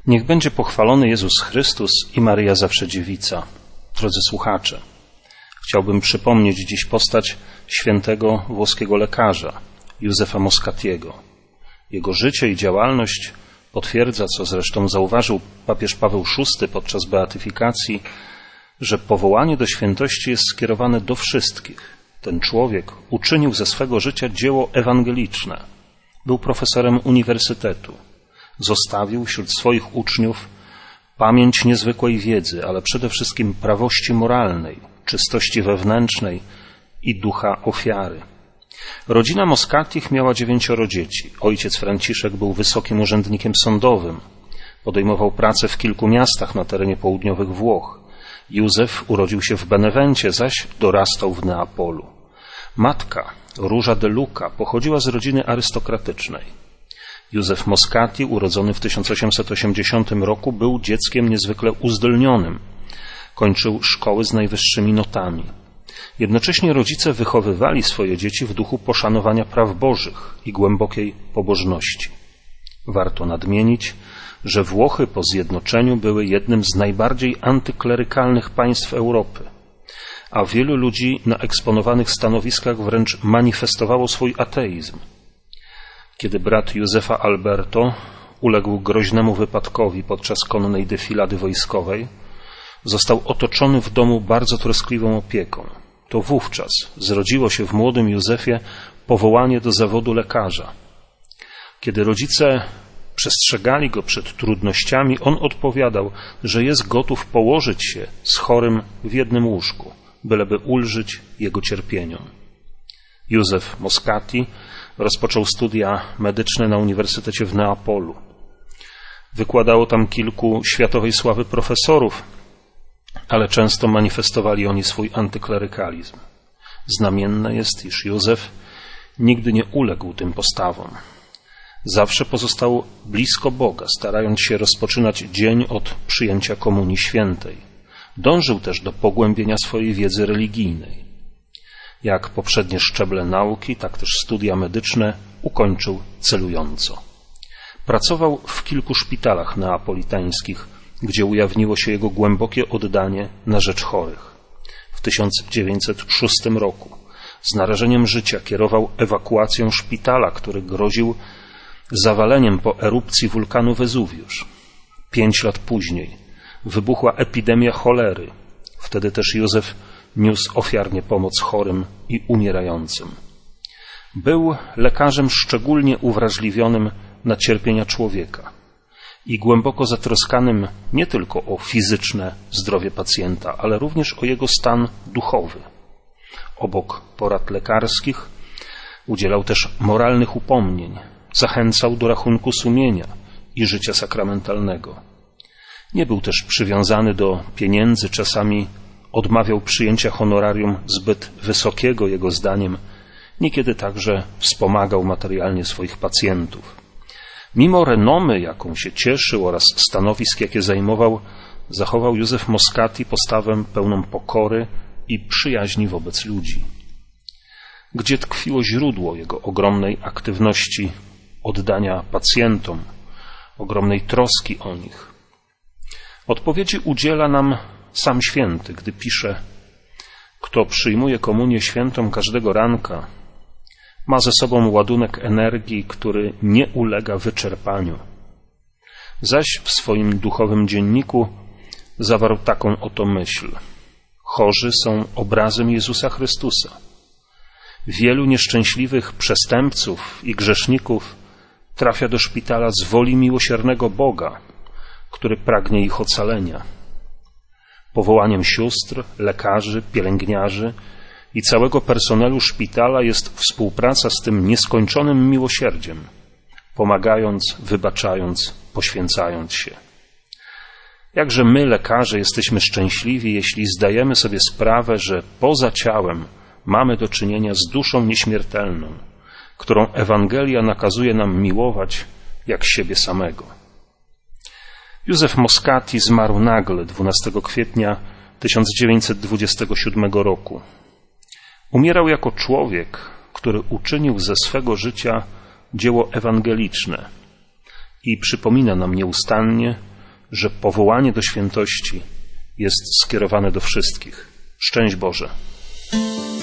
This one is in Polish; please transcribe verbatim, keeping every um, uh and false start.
Niech będzie pochwalony Jezus Chrystus i Maryja Zawsze Dziewica. Drodzy słuchacze, chciałbym przypomnieć dziś postać świętego włoskiego lekarza Józefa Moscatiego. Jego życie i działalność potwierdza, co zresztą zauważył papież Paweł szósty podczas beatyfikacji, że powołanie do świętości jest skierowane do wszystkich. Ten człowiek uczynił ze swego życia dzieło ewangeliczne. Był profesorem uniwersytetu. Zostawił wśród swoich uczniów pamięć niezwykłej wiedzy, ale przede wszystkim prawości moralnej, czystości wewnętrznej i ducha ofiary. Rodzina Moscatich miała dziewięcioro dzieci. Ojciec Franciszek był wysokim urzędnikiem sądowym. Podejmował pracę w kilku miastach na terenie południowych Włoch. Józef urodził się w Benevencie, zaś dorastał w Neapolu. Matka, Róża de Luca, pochodziła z rodziny arystokratycznej. Józef Moscati, urodzony w tysiąc osiemset osiemdziesiątym roku, był dzieckiem niezwykle uzdolnionym. Kończył szkoły z najwyższymi notami. Jednocześnie rodzice wychowywali swoje dzieci w duchu poszanowania praw bożych i głębokiej pobożności. Warto nadmienić, że Włochy po zjednoczeniu były jednym z najbardziej antyklerykalnych państw Europy, a wielu ludzi na eksponowanych stanowiskach wręcz manifestowało swój ateizm. Kiedy brat Józefa Alberto uległ groźnemu wypadkowi podczas konnej defilady wojskowej, został otoczony w domu bardzo troskliwą opieką. To wówczas zrodziło się w młodym Józefie powołanie do zawodu lekarza. Kiedy rodzice przestrzegali go przed trudnościami, on odpowiadał, że jest gotów położyć się z chorym w jednym łóżku, byleby ulżyć jego cierpieniom. Józef Moscati rozpoczął studia medyczne na Uniwersytecie w Neapolu. Wykładało tam kilku światowej sławy profesorów, ale często manifestowali oni swój antyklerykalizm. Znamienne jest, iż Józef nigdy nie uległ tym postawom. Zawsze pozostał blisko Boga, starając się rozpoczynać dzień od przyjęcia Komunii Świętej. Dążył też do pogłębienia swojej wiedzy religijnej. Jak poprzednie szczeble nauki, tak też studia medyczne ukończył celująco. Pracował w kilku szpitalach neapolitańskich, gdzie ujawniło się jego głębokie oddanie na rzecz chorych. W tysiąc dziewięćset szóstym roku z narażeniem życia kierował ewakuacją szpitala, który groził zawaleniem po erupcji wulkanu Wezuwiusz. Pięć lat później wybuchła epidemia cholery. Wtedy też Józef niósł ofiarnie pomoc chorym i umierającym. Był lekarzem szczególnie uwrażliwionym na cierpienia człowieka i głęboko zatroskanym nie tylko o fizyczne zdrowie pacjenta, ale również o jego stan duchowy. Obok porad lekarskich udzielał też moralnych upomnień, zachęcał do rachunku sumienia i życia sakramentalnego. Nie był też przywiązany do pieniędzy, czasami odmawiał przyjęcia honorarium zbyt wysokiego, jego zdaniem, niekiedy także wspomagał materialnie swoich pacjentów. Mimo renomy, jaką się cieszył, oraz stanowisk, jakie zajmował, zachował Józef Moscati postawę pełną pokory i przyjaźni wobec ludzi. Gdzie tkwiło źródło jego ogromnej aktywności, oddania pacjentom, ogromnej troski o nich? Odpowiedzi udziela nam sam święty, gdy pisze: kto przyjmuje komunię świętą każdego ranka, ma ze sobą ładunek energii, który nie ulega wyczerpaniu. Zaś w swoim duchowym dzienniku zawarł taką oto myśl: chorzy są obrazem Jezusa Chrystusa. Wielu nieszczęśliwych przestępców i grzeszników trafia do szpitala z woli miłosiernego Boga, który pragnie ich ocalenia. Powołaniem sióstr, lekarzy, pielęgniarzy i całego personelu szpitala jest współpraca z tym nieskończonym miłosierdziem, pomagając, wybaczając, poświęcając się. Jakże my, lekarze, jesteśmy szczęśliwi, jeśli zdajemy sobie sprawę, że poza ciałem mamy do czynienia z duszą nieśmiertelną, którą Ewangelia nakazuje nam miłować jak siebie samego. Józef Moscati zmarł nagle dwunastego kwietnia tysiąc dziewięćset dwudziestego siódmego roku. Umierał jako człowiek, który uczynił ze swego życia dzieło ewangeliczne i przypomina nam nieustannie, że powołanie do świętości jest skierowane do wszystkich. Szczęść Boże.